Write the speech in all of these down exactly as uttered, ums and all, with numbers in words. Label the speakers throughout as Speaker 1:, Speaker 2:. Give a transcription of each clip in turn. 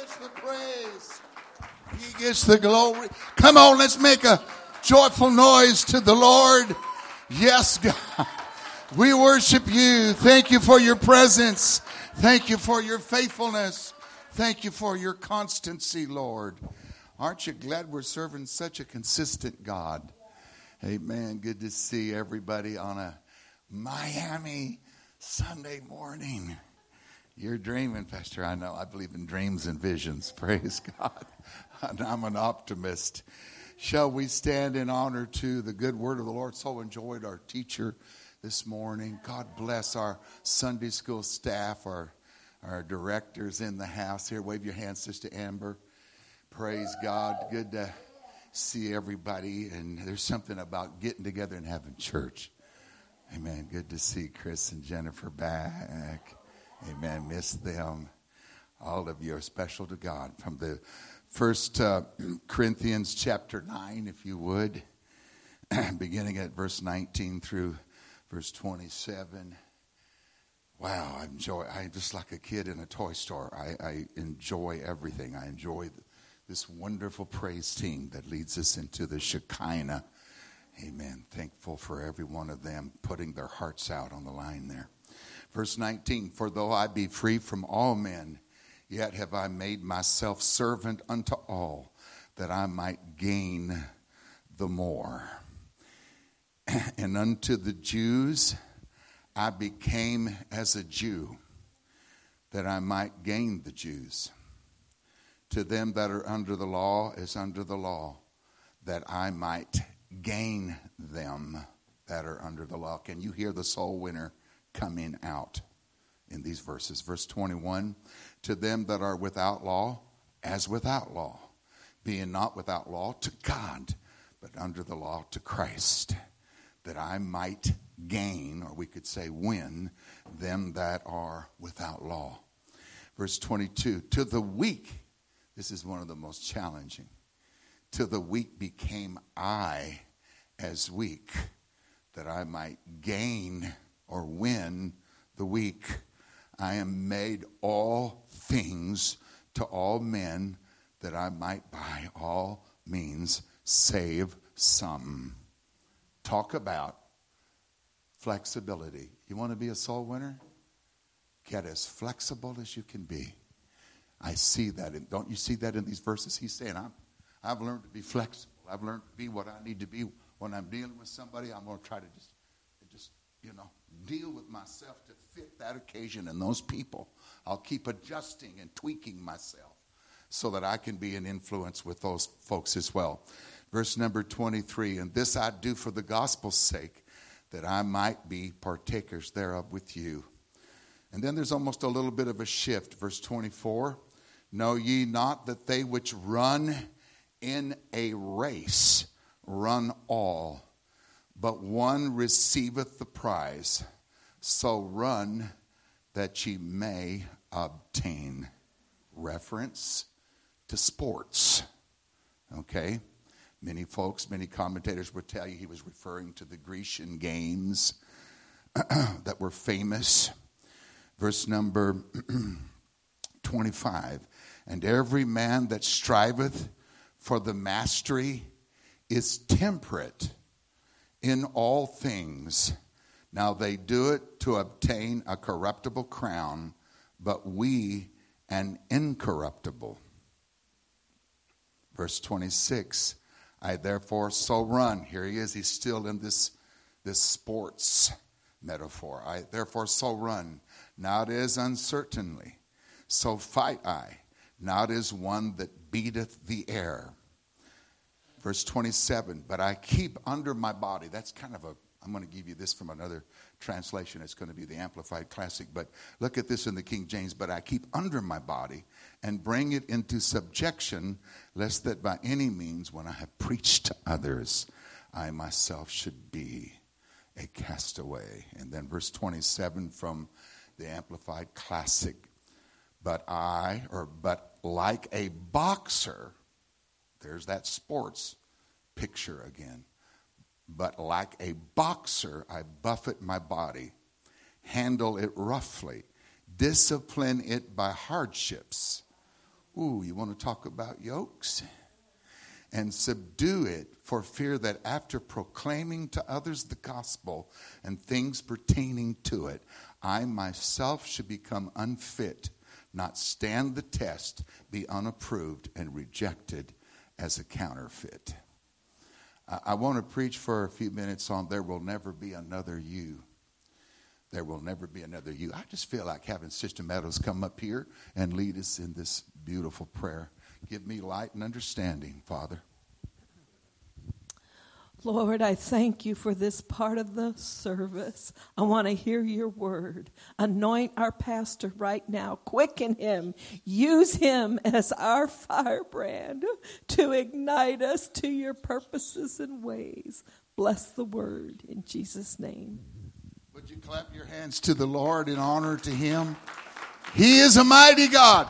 Speaker 1: gets the praise. He gets the glory. Come on, let's make a joyful noise to the Lord. Yes, God. We worship you. Thank you for your presence. Thank you for your faithfulness. Thank you for your constancy, Lord. Aren't you glad we're serving such a consistent God? Amen. Good to see everybody on a Miami Sunday morning. You're dreaming, Pastor. I know. I believe in dreams and visions. Praise God. And I'm an optimist. Shall we stand in honor to the good word of the Lord? So enjoyed our teacher this morning. God bless our Sunday school staff, our, our directors in the house here. Wave your hand, Sister Amber. Praise God. Good to see everybody. And there's something about getting together and having church. Amen. Good to see Chris and Jennifer back. Amen. Miss them. All of you are special to God. From the First uh, Corinthians chapter nine, if you would, beginning at verse nineteen through verse twenty-seven. Wow, I enjoy. I'm just like a kid in a toy store. I, I enjoy everything. I enjoy this wonderful praise team that leads us into the Shekinah. Amen. Thankful for every one of them putting their hearts out on the line there. Verse nineteen, for though I be free from all men, yet have I made myself servant unto all, that I might gain the more. And unto the Jews I became as a Jew, that I might gain the Jews. To them that are under the law as under the law, that I might gain them that are under the law. Can you hear the soul winner coming out in these verses? Verse twenty-one, to them that are without law, as without law, being not without law to God, but under the law to Christ, that I might gain, or we could say win, them that are without law. Verse twenty-two, to the weak, this is one of the most challenging, to the weak became I as weak, that I might gain or win the weak. I am made all things to all men, that I might by all means save some. Talk about flexibility. You want to be a soul winner? Get as flexible as you can be. I see that. In, don't you see that in these verses? He's saying, I'm, I've learned to be flexible. I've learned to be what I need to be. When I'm dealing with somebody, I'm going to try to just, just, you know, deal with myself to fit that occasion and those people. I'll keep adjusting and tweaking myself so that I can be an influence with those folks as well. Verse number twenty-three, and this I do for the gospel's sake, that I might be partakers thereof with you. And then there's almost a little bit of a shift. Verse twenty-four, know ye not that they which run in a race run all, but one receiveth the prize. So run that ye may obtain. Reference to sports. Okay? Many folks, many commentators would tell you he was referring to the Grecian games that were famous. Verse number twenty-five. And every man that striveth for the mastery is temperate in all things. Now they do it to obtain a corruptible crown, but we an incorruptible. Verse twenty-six. I therefore so run. Here he is. He's still in this, this sports metaphor. I therefore so run. Now it is uncertainly. So fight I. Now it is one that beateth the air. Verse twenty-seven, but I keep under my body. That's kind of a, I'm going to give you this from another translation. It's going to be the Amplified Classic. But look at this in the King James. But I keep under my body and bring it into subjection, lest that by any means, when I have preached to others, I myself should be a castaway. And then verse twenty-seven from the Amplified Classic. But I, or but like a boxer, there's that sports picture again. But like a boxer, I buffet my body, handle it roughly, discipline it by hardships. Ooh, you want to talk about yokes? And subdue it, for fear that after proclaiming to others the gospel and things pertaining to it, I myself should become unfit, not stand the test, be unapproved and rejected as a counterfeit. I, I want to preach for a few minutes on there will never be another you. There will never be another you. I just feel like having Sister Meadows come up here and lead us in this beautiful prayer. Give me light and understanding, Father.
Speaker 2: Lord, I thank you for this part of the service. I want to hear your word. Anoint our pastor right now. Quicken him. Use him as our firebrand to ignite us to your purposes and ways. Bless the word in Jesus' name.
Speaker 1: Would you clap your hands to the Lord in honor to him? He is a mighty God.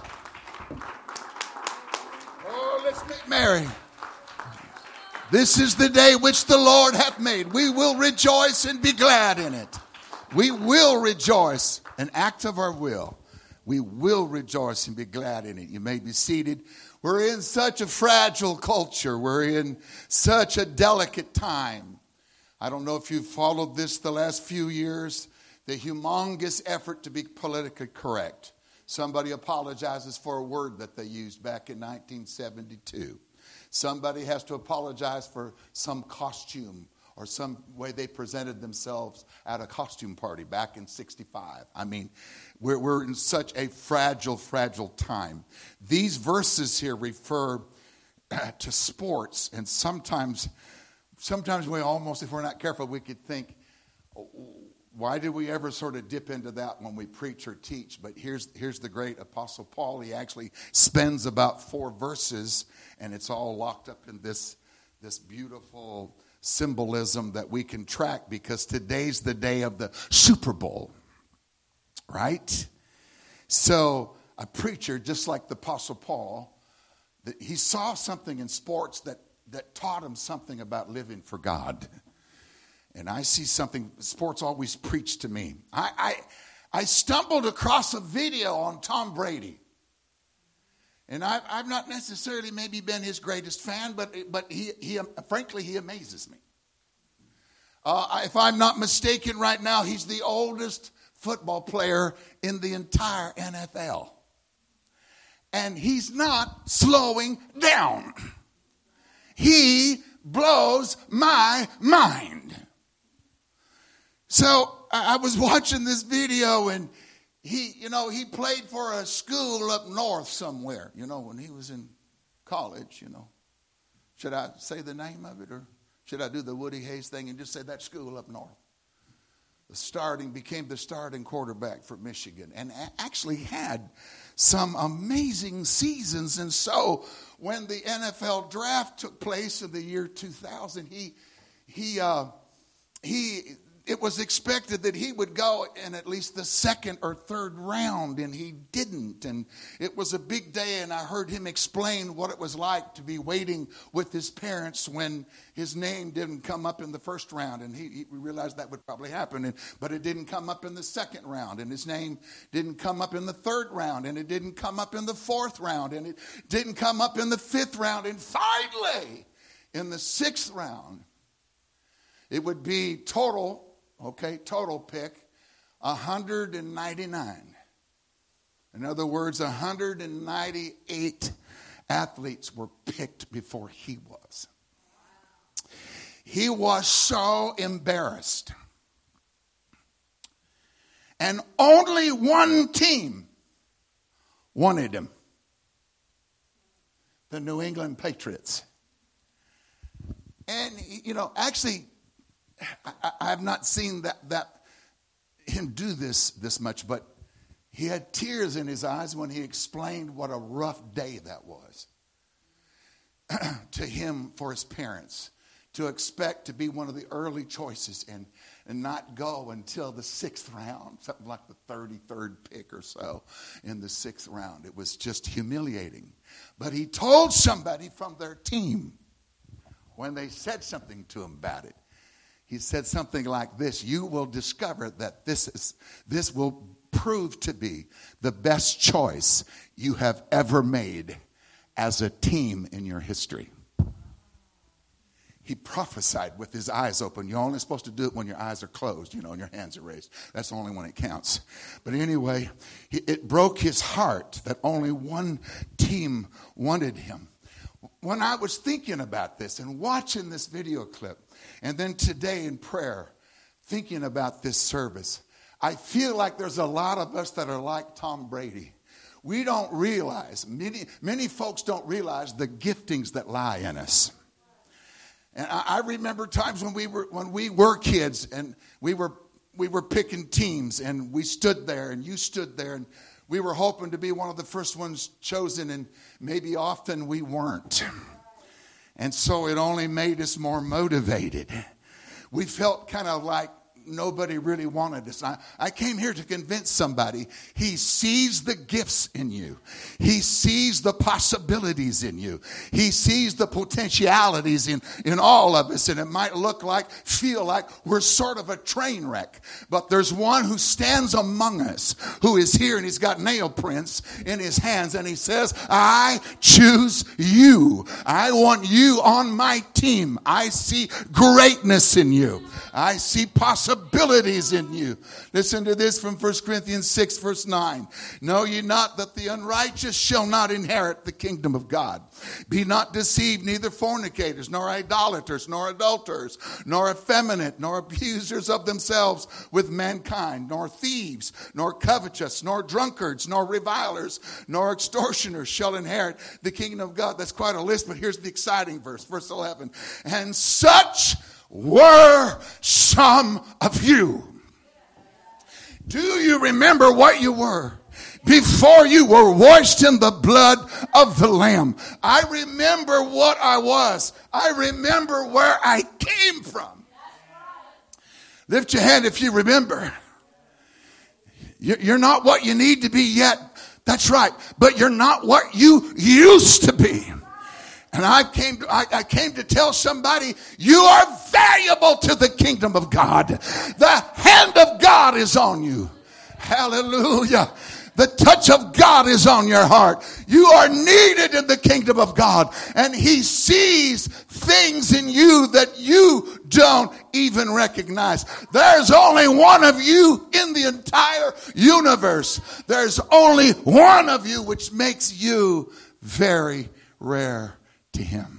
Speaker 1: Oh, let's make merry. This is the day which the Lord hath made. We will rejoice and be glad in it. We will rejoice, an act of our will. We will rejoice and be glad in it. You may be seated. We're in such a fragile culture. We're in such a delicate time. I don't know if you've followed this the last few years, the humongous effort to be politically correct. Somebody apologizes for a word that they used back in nineteen seventy-two. Somebody has to apologize for some costume or some way they presented themselves at a costume party back in sixty-five. I mean, we're, we're in such a fragile, fragile time. These verses here refer to sports, and sometimes, sometimes we almost, if we're not careful, we could think, why did we ever sort of dip into that when we preach or teach? But here's here's the great Apostle Paul. He actually spends about four verses, and it's all locked up in this, this beautiful symbolism that we can track, because today's the day of the Super Bowl, right? So a preacher, just like the Apostle Paul, that he saw something in sports that, that taught him something about living for God. And I see something, sports always preach to me. I, I, I stumbled across a video on Tom Brady. And I've, I've not necessarily maybe been his greatest fan, but, but he, he, frankly, he amazes me. Uh, if I'm not mistaken right now, he's the oldest football player in the entire N F L. And he's not slowing down. He blows my mind. So I was watching this video, and he, you know, he played for a school up north somewhere, you know, when he was in college, you know. Should I say the name of it, or should I do the Woody Hayes thing and just say that school up north? The starting, became the starting quarterback for Michigan, and actually had some amazing seasons. And so when the N F L draft took place in the year two thousand, he, he, uh, he, it was expected that he would go in at least the second or third round, and he didn't. And it was a big day, and I heard him explain what it was like to be waiting with his parents when his name didn't come up in the first round. And he, he realized that would probably happen, and, but it didn't come up in the second round, and his name didn't come up in the third round, and it didn't come up in the fourth round, and it didn't come up in the fifth round. And finally, in the sixth round, it would be total... Okay, total pick, one hundred ninety-nine. In other words, one hundred ninety-eight athletes were picked before he was. He was so embarrassed. And only one team wanted him. The New England Patriots. And, you know, actually... I, I have not seen that, that him do this this much, but he had tears in his eyes when he explained what a rough day that was to him for his parents, to expect to be one of the early choices and, and not go until the sixth round, something like the thirty-third pick or so in the sixth round. It was just humiliating. But he told somebody from their team when they said something to him about it. He said something like this: you will discover that this is this will prove to be the best choice you have ever made as a team in your history. He prophesied with his eyes open. You're only supposed to do it when your eyes are closed, you know, and your hands are raised. That's the only one it counts. But anyway, it broke his heart that only one team wanted him. When I was thinking about this and watching this video clip, and then today in prayer, thinking about this service, I feel like there's a lot of us that are like Tom Brady. We don't realize, many, many folks don't realize the giftings that lie in us. And I remember times when we were when we were kids and we were we were picking teams and we stood there and you stood there and we were hoping to be one of the first ones chosen, and maybe often we weren't. And so it only made us more motivated. We felt kind of like nobody really wanted us. I, I came here to convince somebody. He sees the gifts in you. He sees the possibilities in you. He sees the potentialities in, in all of us. And it might look like, feel like we're sort of a train wreck. But there's one who stands among us, who is here, and he's got nail prints in his hands. And he says, I choose you. I want you on my team. I see greatness in you. I see possibilities in you. Listen to this from First Corinthians six, verse nine. Know ye not that the unrighteous shall not inherit the kingdom of God? Be not deceived, neither fornicators, nor idolaters, nor adulterers, nor effeminate, nor abusers of themselves with mankind, nor thieves, nor covetous, nor drunkards, nor revilers, nor extortioners shall inherit the kingdom of God. That's quite a list, but here's the exciting verse, verse eleven. And such were some of you. Do you remember what you were before you were washed in the blood of the Lamb? I remember what I was. I remember where I came from. Lift your hand if you remember. You're not what you need to be yet. That's right. But you're not what you used to be. And I came to, I, I came to tell somebody, you are valuable to the kingdom of God. The hand of God is on you. Hallelujah. The touch of God is on your heart. You are needed in the kingdom of God. And he sees things in you that you don't even recognize. There's only one of you in the entire universe. There's only one of you, which makes you very rare to him.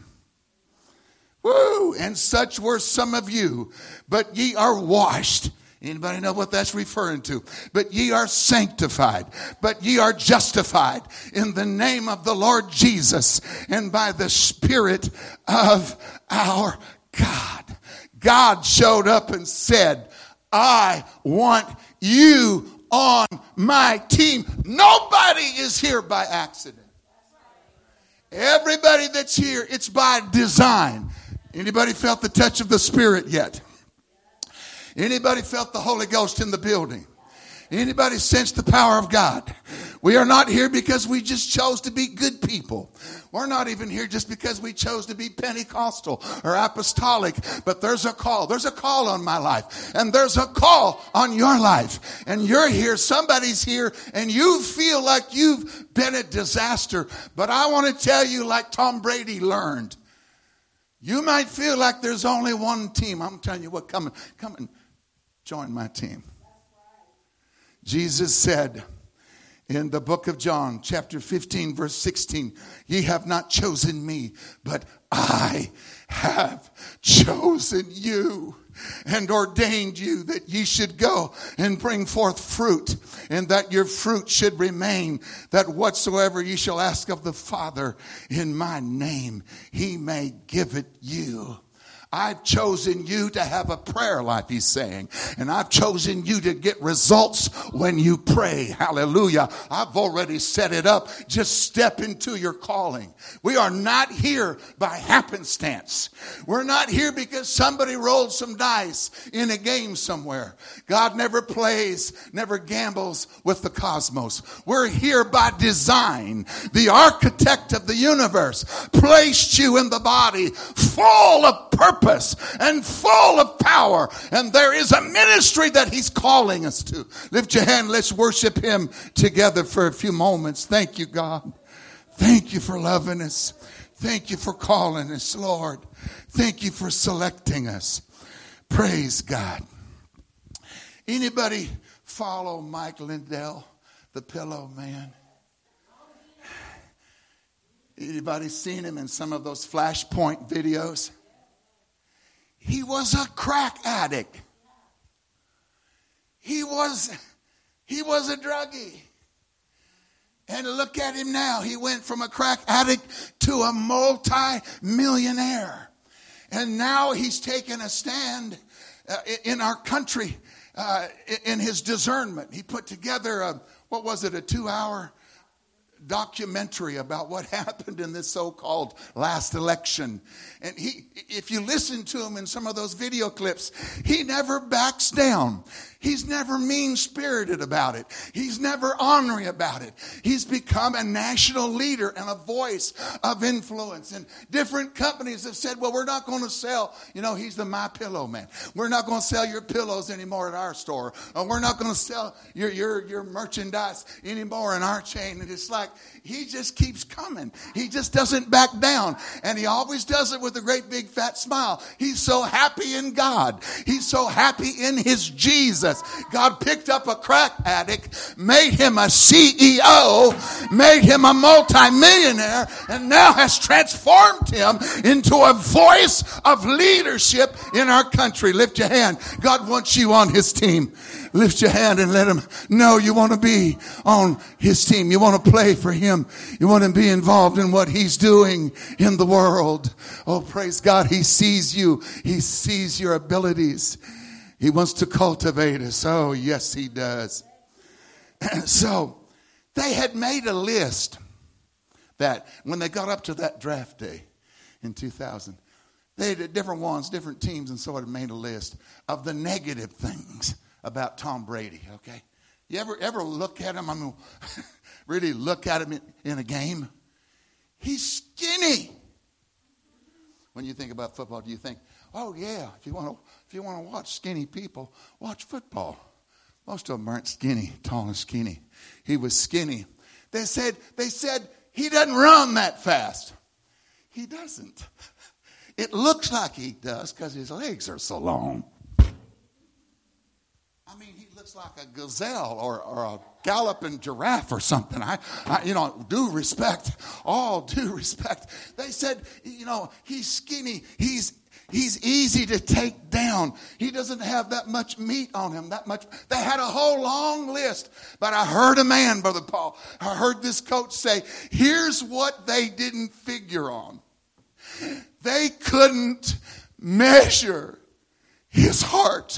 Speaker 1: Woo! And such were some of you, but ye are washed. Anybody know what that's referring to? But ye are sanctified, but ye are justified in the name of the Lord Jesus and by the Spirit of our God. God showed up and said, I want you on my team. Nobody is here by accident. Everybody that's here, it's by design. Anybody felt the touch of the Spirit yet? Anybody felt the Holy Ghost in the building? Anybody sensed the power of God? We are not here because we just chose to be good people. We're not even here just because we chose to be Pentecostal or apostolic. But there's a call. There's a call on my life. And there's a call on your life. And you're here. Somebody's here. And you feel like you've been a disaster. But I want to tell you, like Tom Brady learned, you might feel like there's only one team. I'm telling you what, come, come and join my team. Jesus said in the book of John, chapter fifteen, verse sixteen, ye have not chosen me, but I have chosen you and ordained you that ye should go and bring forth fruit, and that your fruit should remain, that whatsoever ye shall ask of the Father in my name, he may give it you. I've chosen you to have a prayer life, he's saying. And I've chosen you to get results when you pray. Hallelujah. I've already set it up. Just step into your calling. We are not here by happenstance. We're not here because somebody rolled some dice in a game somewhere. God never plays, never gambles with the cosmos. We're here by design. The architect of the universe placed you in the body full of purpose and full of power, and there is a ministry that he's calling us to. Lift your hand, let's worship him together for a few moments. Thank you, God. Thank you for loving us. Thank you for calling us, Lord. Thank you for selecting us. Praise God. Anybody follow Mike Lindell, the Pillow Man? Anybody seen him in some of those Flashpoint videos? He was a crack addict. He was, he was a druggie. And look at him now. He went from a crack addict to a multi-millionaire. And now he's taken a stand uh, in our country uh, in his discernment. He put together, a, what was it, a two-hour documentary about what happened in this so-called last election. And he, if you listen to him in some of those video clips, he never backs down. He's never mean-spirited about it. He's never ornery about it. He's become a national leader and a voice of influence. And different companies have said, well, we're not going to sell, you know, he's the My Pillow Man. We're not going to sell your pillows anymore at our store. Or we're not going to sell your, your, your merchandise anymore in our chain. And it's like, he just keeps coming. He just doesn't back down. And he always does it with a great big fat smile. He's so happy in God. He's so happy in his Jesus. God picked up a crack addict, made him a C E O, made him a multimillionaire, and now has transformed him into a voice of leadership in our country. Lift your hand. God wants you on his team. Lift your hand and let him know you want to be on his team. You want to play for him. You want to be involved in what he's doing in the world. Oh, praise God. He sees you. He sees your abilities. He wants to cultivate us. Oh, yes, he does. So they had made a list that when they got up to that draft day in two thousand, they had different ones, different teams, and so had made a list of the negative things about Tom Brady, okay? You ever ever look at him, I mean, really look at him in, in a game? He's skinny. When you think about football, do you think, oh yeah, if you want to if you want to watch skinny people, watch football. Most of them aren't skinny, tall and skinny. He was skinny. They said they said he doesn't run that fast. He doesn't. It looks like he does because his legs are so long. I mean, he looks like a gazelle or, or a galloping giraffe or something. I, I, you know, due respect, all due respect. They said, you know, he's skinny. He's he's easy to take down. He doesn't have that much meat on him, that much. They had a whole long list. But I heard a man, Brother Paul, I heard this coach say, here's what they didn't figure on. They couldn't measure his heart.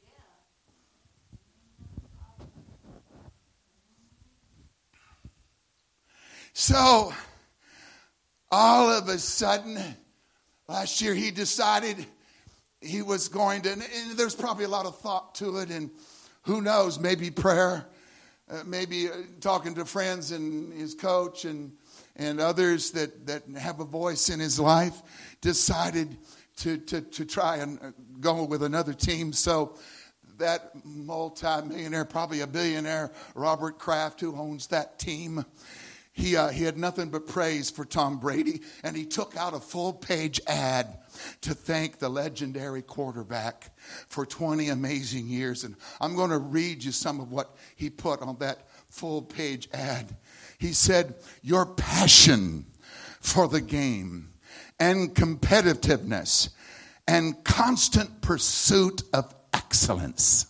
Speaker 1: So, all of a sudden, last year he decided he was going to, and there's probably a lot of thought to it, and who knows, maybe prayer, uh, maybe uh, talking to friends and his coach and and others that, that have a voice in his life, decided to, to, to try and go with another team. So that multi-millionaire, probably a billionaire, Robert Kraft, who owns that team, He uh, he had nothing but praise for Tom Brady, and he took out a full-page ad to thank the legendary quarterback for twenty amazing years. And I'm going to read you some of what he put on that full-page ad. He said, your passion for the game and competitiveness and constant pursuit of excellence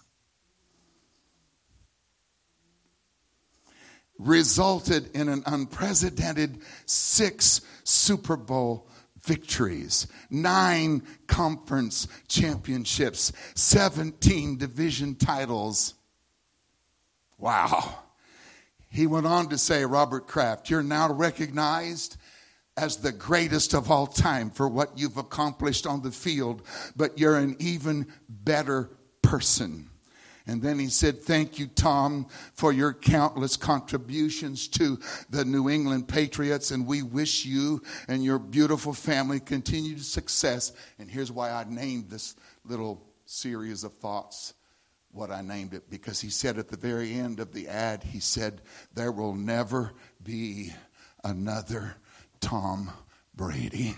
Speaker 1: resulted in an unprecedented six Super Bowl victories, nine conference championships, seventeen division titles. Wow. He went on to say, Robert Kraft, you're now recognized as the greatest of all time for what you've accomplished on the field, but you're an even better person. And then he said, thank you, Tom, for your countless contributions to the New England Patriots. And we wish you and your beautiful family continued success. And here's why I named this little series of thoughts what I named it. Because he said at the very end of the ad, he said, there will never be another Tom Brady.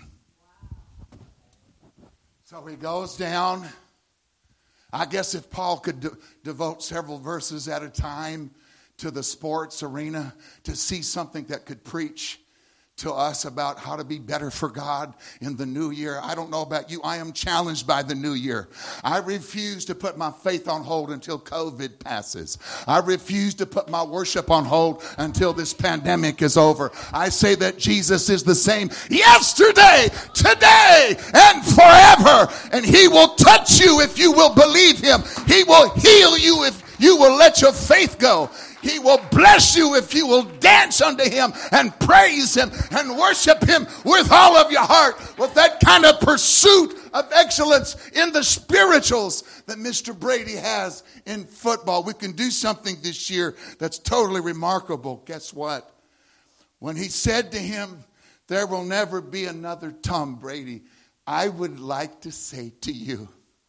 Speaker 1: So he goes down. I guess if Paul could de- devote several verses at a time to the sports arena to see something that could preach to us about how to be better for God in the new year. I don't know about you. I am challenged by the new year. I refuse to put my faith on hold until COVID passes. I refuse to put my worship on hold until this pandemic is over. I say that Jesus is the same yesterday, today, and forever. And he will touch you if you will believe him. He will heal you if you will let your faith go. He will bless you if you will dance unto him and praise him and worship him with all of your heart, with that kind of pursuit of excellence in the spirituals that Mister Brady has in football. We can do something this year that's totally remarkable. Guess what? When he said to him, there will never be another Tom Brady, I would like to say to you,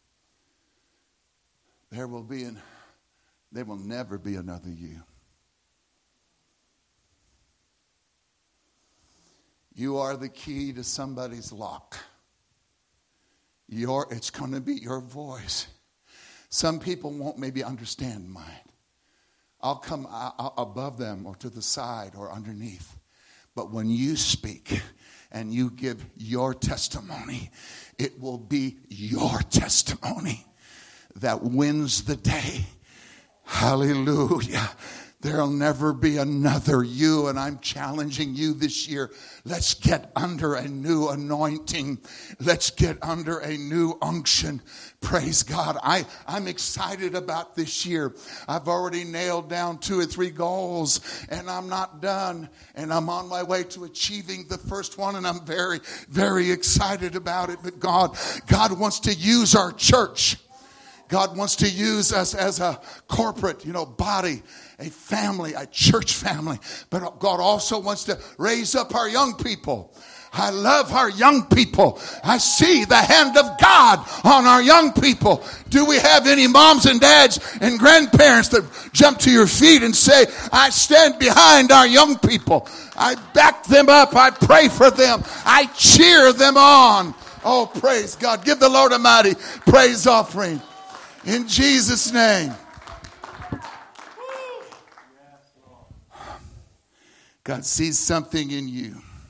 Speaker 1: there will be an There will never be another you. You are the key to somebody's lock. Your, it's going to be your voice. Some people won't maybe understand mine. I'll come above them or to the side or underneath. But when you speak and you give your testimony, it will be your testimony that wins the day. Hallelujah. There'll never be another you, and I'm challenging you this year. Let's get under a new anointing. Let's get under a new unction. Praise God. I, I'm excited about this year. I've already nailed down two or three goals, and I'm not done. And I'm on my way to achieving the first one, and I'm very, very excited about it. But God, God wants to use our church. God wants to use us as a corporate, you know, body, a family, a church family. But God also wants to raise up our young people. I love our young people. I see the hand of God on our young people. Do we have any moms and dads and grandparents that jump to your feet and say, I stand behind our young people. I back them up. I pray for them. I cheer them on. Oh, praise God. Give the Lord a mighty praise offering. In Jesus' name. God sees something in you.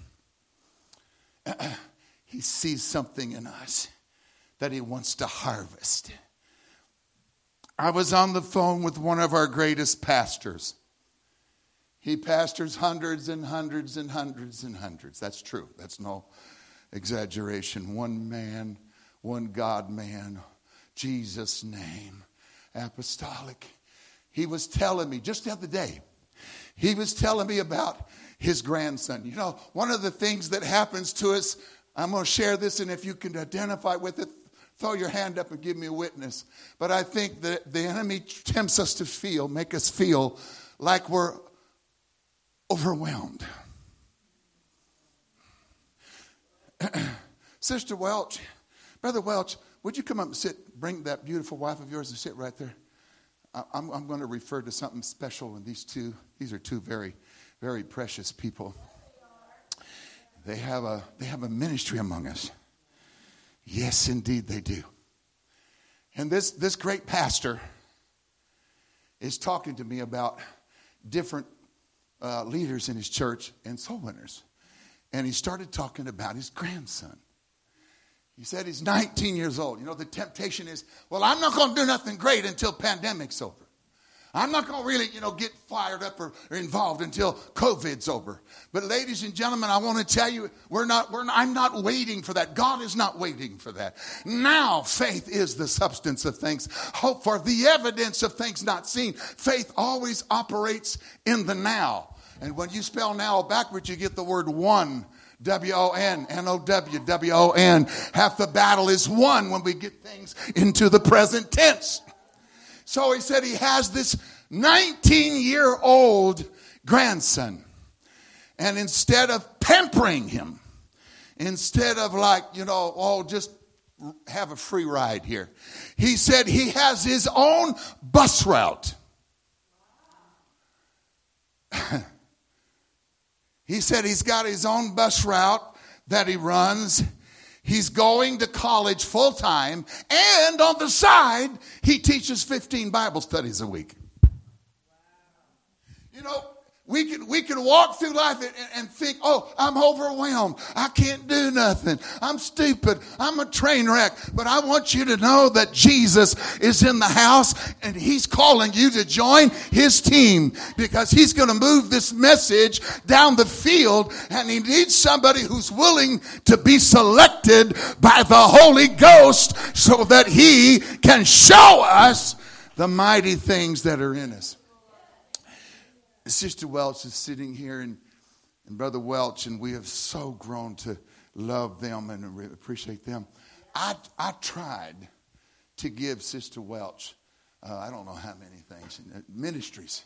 Speaker 1: He sees something in us that he wants to harvest. I was on the phone with one of our greatest pastors. He pastors hundreds and hundreds and hundreds and hundreds. That's true. That's no exaggeration. One man, one God man. Jesus' name, apostolic. He was telling me just the other day, he was telling me about his grandson. You know, one of the things that happens to us, I'm going to share this, and if you can identify with it, throw your hand up and give me a witness. But I think that the enemy tempts us to feel, make us feel like we're overwhelmed. Sister Welch, Brother Welch, would you come up and sit, bring that beautiful wife of yours and sit right there? I'm, I'm going to refer to something special in these two. These are two very, very precious people. They have a, they have a ministry among us. Yes, indeed they do. And this, this great pastor is talking to me about different uh, leaders in his church and soul winners. And he started talking about his grandson. He said he's nineteen years old. You know, the temptation is, well, I'm not going to do nothing great until pandemic's over. I'm not going to really, you know, get fired up or, or involved until COVID's over. But ladies and gentlemen, I want to tell you, we're not, we're not, I'm not waiting for that. God is not waiting for that. Now, faith is the substance of things. Hope for the evidence of things not seen. Faith always operates in the now. And when you spell now backwards, you get the word one. W O N, N O W, W O N. Half the battle is won when we get things into the present tense. So he said he has this nineteen-year-old grandson. And instead of pampering him, instead of like, you know, oh, just have a free ride here, he said he has his own bus route. He said he's got his own bus route that he runs. He's going to college full time. And on the side, he teaches fifteen Bible studies a week. You know, we can, we can walk through life and, and think, oh, I'm overwhelmed. I can't do nothing. I'm stupid. I'm a train wreck. But I want you to know that Jesus is in the house and he's calling you to join his team because he's going to move this message down the field, and he needs somebody who's willing to be selected by the Holy Ghost so that he can show us the mighty things that are in us. Sister Welch is sitting here, and, and Brother Welch, and we have so grown to love them and appreciate them. I I tried to give Sister Welch, uh, I don't know how many things, ministries.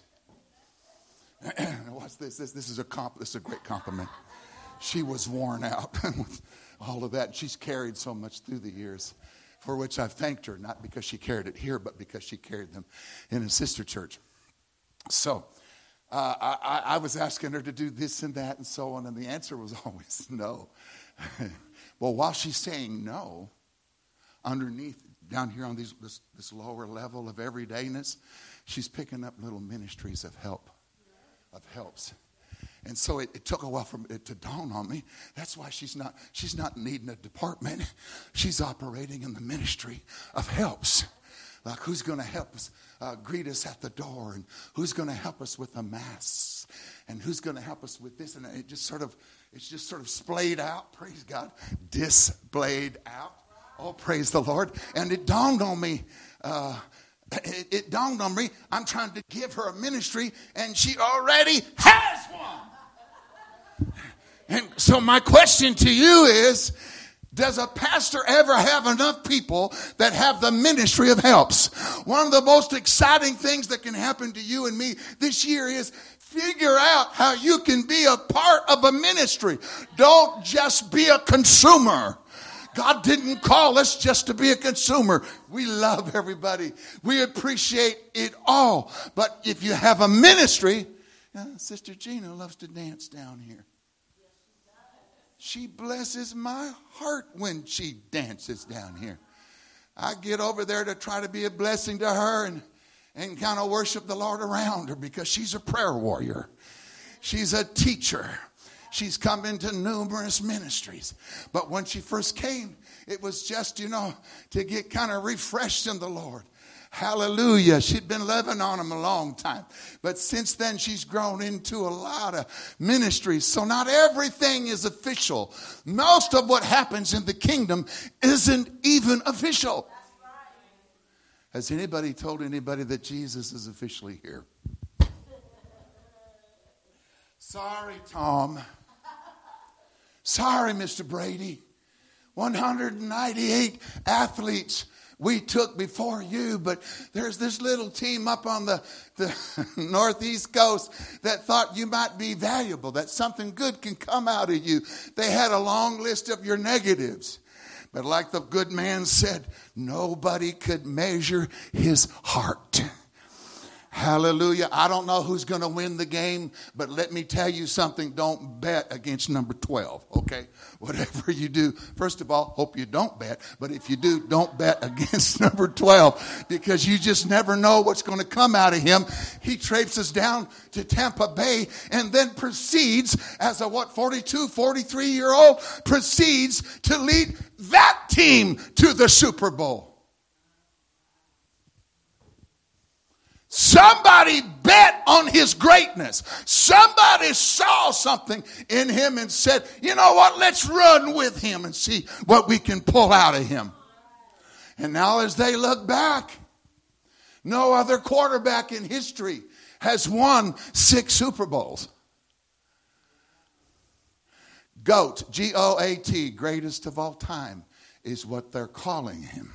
Speaker 1: What's this? This this is a comp. This is a great compliment. She was worn out with all of that. She's carried so much through the years, for which I've thanked her, not because she carried it here, but because she carried them in a sister church. So. Uh, I, I was asking her to do this and that and so on, and the answer was always no. Well, while she's saying no, underneath, down here on these, this, this lower level of everydayness, she's picking up little ministries of help, of helps. And so it, it took a while for it to dawn on me. That's why she's not she's not needing a department. She's operating in the ministry of helps. Like, who's going to help us uh, greet us at the door? And who's going to help us with the mass? And who's going to help us with this? And it just sort of, it's just sort of splayed out. Praise God. Displayed out. Oh, praise the Lord. And it dawned on me. Uh, it, it dawned on me. I'm trying to give her a ministry, and she already has one. And so my question to you is, does a pastor ever have enough people that have the ministry of helps? One of the most exciting things that can happen to you and me this year is figure out how you can be a part of a ministry. Don't just be a consumer. God didn't call us just to be a consumer. We love everybody. We appreciate it all. But if you have a ministry, uh, Sister Gina loves to dance down here. She blesses my heart when she dances down here. I get over there to try to be a blessing to her and, and kind of worship the Lord around her because she's a prayer warrior. She's a teacher. She's come into numerous ministries. But when she first came, it was just, you know, to get kind of refreshed in the Lord. Hallelujah. She'd been living on him a long time. But since then, she's grown into a lot of ministries. So not everything is official. Most of what happens in the kingdom isn't even official. Has anybody told anybody that Jesus is officially here? Sorry, Tom. Sorry, Mister Brady. one hundred ninety-eight athletes we took before you, but there's this little team up on the, the northeast coast that thought you might be valuable, that something good can come out of you. They had a long list of your negatives. But like the good man said, nobody could measure his heart. Hallelujah. I don't know who's going to win the game, but let me tell you something. Don't bet against number twelve, okay? Whatever you do, first of all, hope you don't bet. But if you do, don't bet against number twelve because you just never know what's going to come out of him. He traipses down to Tampa Bay and then proceeds as a, what, forty-two, forty-three-year-old, proceeds to lead that team to the Super Bowl. Somebody bet on his greatness. Somebody saw something in him and said, you know what, let's run with him and see what we can pull out of him. And now as they look back, no other quarterback in history has won six Super Bowls. GOAT, G O A T, greatest of all time, is what they're calling him.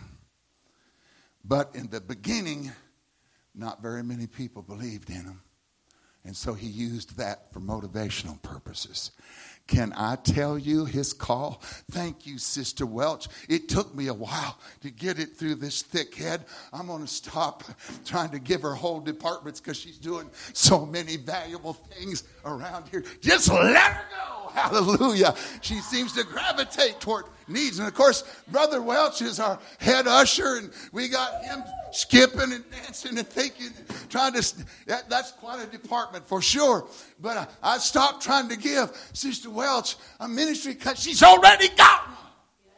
Speaker 1: But in the beginning, not very many people believed in him. And so he used that for motivational purposes. Can I tell you his call? Thank you, Sister Welch. It took me a while to get it through this thick head. I'm going to stop trying to give her whole departments because she's doing so many valuable things around here. Just let her go. Hallelujah. She seems to gravitate toward needs. And, of course, Brother Welch is our head usher, and we got him skipping and dancing and thinking, trying to, that, that's quite a department for sure. But I, I stopped trying to give Sister Welch a ministry because she's already got one.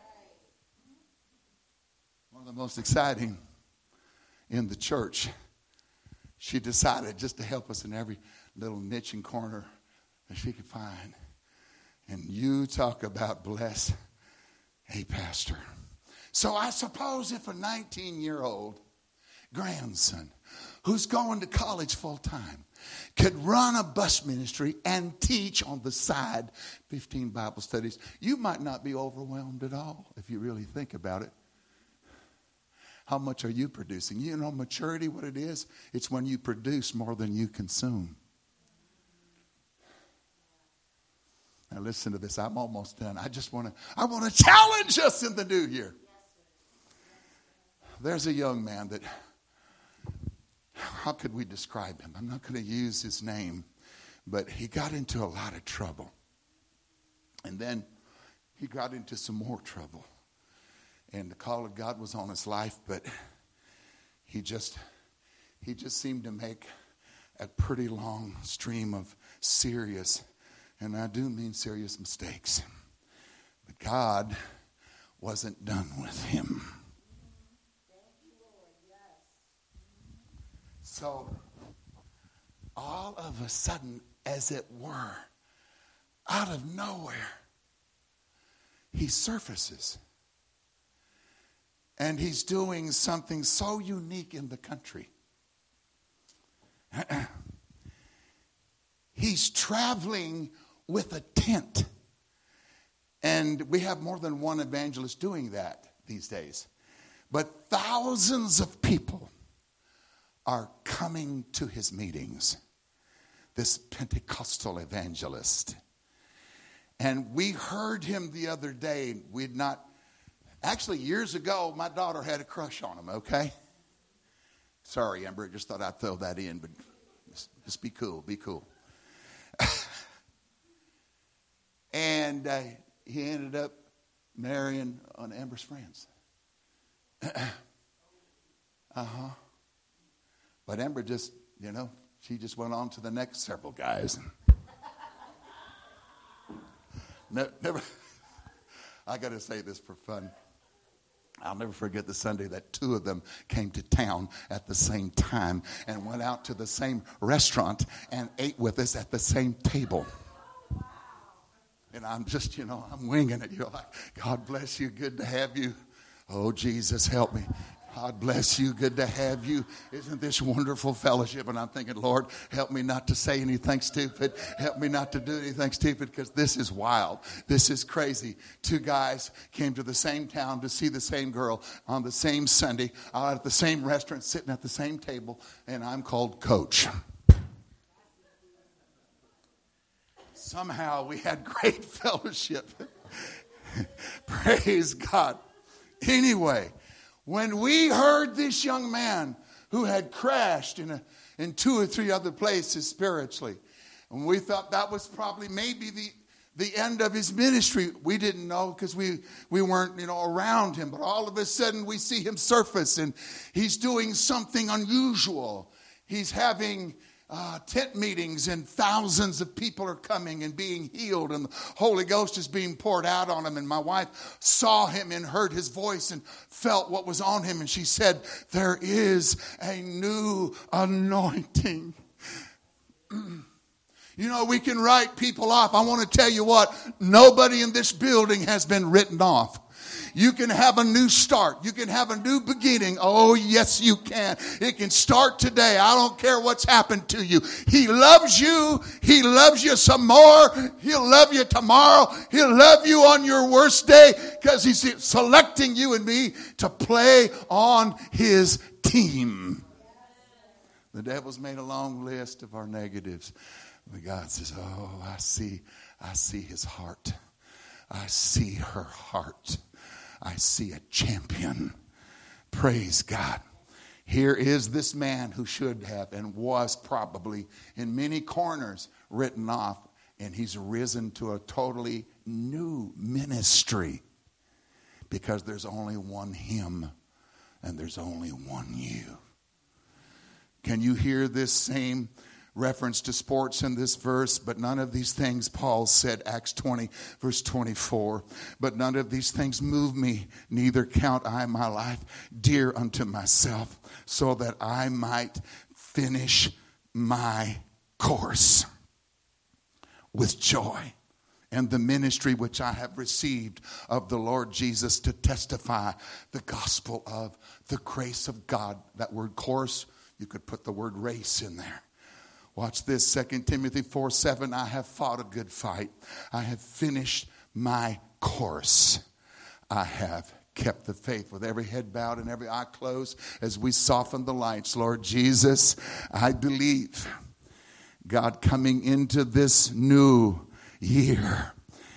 Speaker 1: One of the most exciting in the church. She decided just to help us in every little niche and corner that she could find. And you talk about bless a pastor. So I suppose if a nineteen-year-old grandson who's going to college full time could run a bus ministry and teach on the side fifteen Bible studies, you might not be overwhelmed at all if you really think about it. How much are you producing? You know maturity, what it is? It's when you produce more than you consume. Now listen to this. I'm almost done. I just want to I want to challenge us in the new year. There's a young man that, how could we describe him? I'm not going to use his name, but he got into a lot of trouble. And then he got into some more trouble. And the call of God was on his life, but he just he just seemed to make a pretty long stream of serious, and I do mean serious, mistakes. But God wasn't done with him. So, all of a sudden, as it were, out of nowhere, he surfaces. And he's doing something so unique in the country. He's traveling with a tent. And we have more than one evangelist doing that these days. But thousands of people are coming to his meetings. This Pentecostal evangelist. And we heard him the other day. We'd not, actually years ago, my daughter had a crush on him, okay? Sorry, Amber, just thought I'd throw that in, but just, just be cool, be cool. And uh, he ended up marrying one of Amber's friends. Uh-huh. But Amber just, you know, she just went on to the next several guys. No, never. I got to say this for fun. I'll never forget the Sunday that two of them came to town at the same time and went out to the same restaurant and ate with us at the same table. And I'm just, you know, I'm winging it. You're like, God bless you. Good to have you. Oh, Jesus, help me. God bless you. Good to have you. Isn't this wonderful fellowship? And I'm thinking, Lord, help me not to say anything stupid. Help me not to do anything stupid, because this is wild. This is crazy. Two guys came to the same town to see the same girl on the same Sunday, out at the same restaurant, sitting at the same table, and I'm called Coach. Somehow we had great fellowship. Praise God. Anyway, when we heard this young man who had crashed in a, in two or three other places spiritually, and we thought that was probably maybe the, the end of his ministry. We didn't know because we, we weren't, you know, around him. But all of a sudden we see him surface, and he's doing something unusual. He's having Uh, tent meetings, and thousands of people are coming and being healed, and the Holy Ghost is being poured out on him. And my wife saw him and heard his voice and felt what was on him, and she said, there is a new anointing. You know, we can write people off. I want to tell you what, nobody in this building has been written off. You can have a new start. You can have a new beginning. Oh, yes, you can. It can start today. I don't care what's happened to you. He loves you. He loves you some more. He'll love you tomorrow. He'll love you on your worst day, because he's selecting you and me to play on his team. The devil's made a long list of our negatives. But God says, oh, I see, I see his heart. I see her heart. I see a champion. Praise God. Here is this man who should have and was probably in many corners written off. And he's risen to a totally new ministry. Because there's only one him and there's only one you. Can you hear this same reference to sports in this verse? But none of these things, Paul said, Acts twenty, verse twenty-four. But none of these things move me, neither count I my life dear unto myself, so that I might finish my course with joy. And the ministry which I have received of the Lord Jesus to testify the gospel of the grace of God. That word course, you could put the word race in there. Watch this, Second Timothy four seven. I have fought a good fight. I have finished my course. I have kept the faith. With every head bowed and every eye closed as we soften the lights. Lord Jesus, I believe, God, coming into this new year,